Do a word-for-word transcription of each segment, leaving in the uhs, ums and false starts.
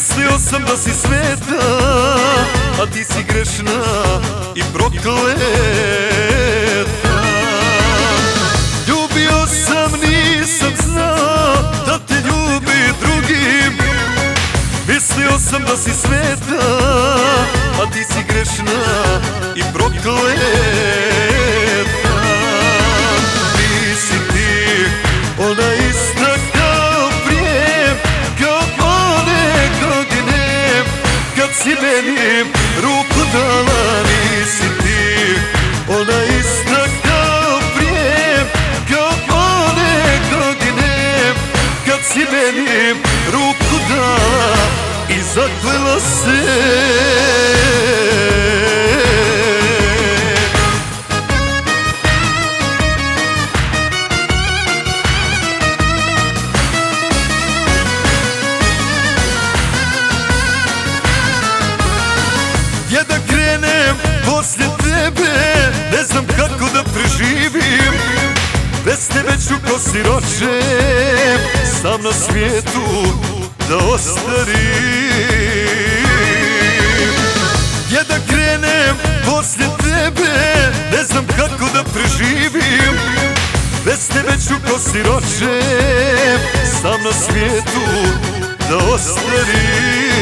Mislio sam da si sveta, a ti si grešna i prokleta. Ljubio sam, nisam znao da te ljubi drugim. Mislio sam da si sveta, a ti si grešna i prokleta. Nisi ti ona ista kao prije, kao one godine kad si meni ruku dala. Nisi ti ona ista kao prije, kao one godine kad si meni ruku dala i zaklela se. Gdje da krenem poslije tebe, ne znam kako da preživim. Bez tebe ću ko siroče sam na svijetu da ostarim. Gdje da krenem poslije tebe, ne znam kako da preživim. Bez tebe ću ko siroče sam na svijetu da ostarim.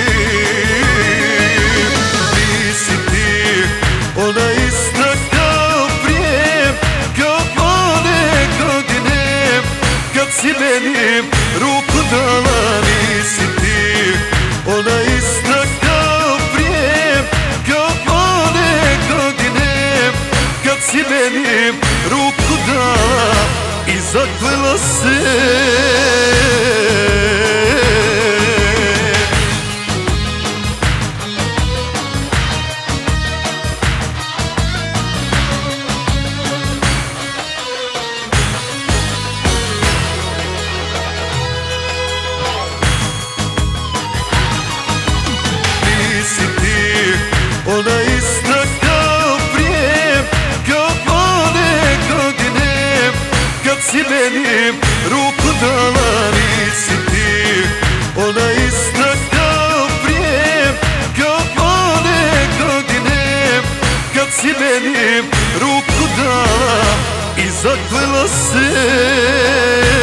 Ona ista kao prije, kao one godine kad si meni ruku dala. Nisi ti ona ista kao prije, kao one godine kad si meni ruku dala i zaklela se. Ona ista kao prije, kao one godine kad si meni ruku dala. Nisi ti ona ista kao prije, kao one godine kad si meni ruku dala i zaklela se.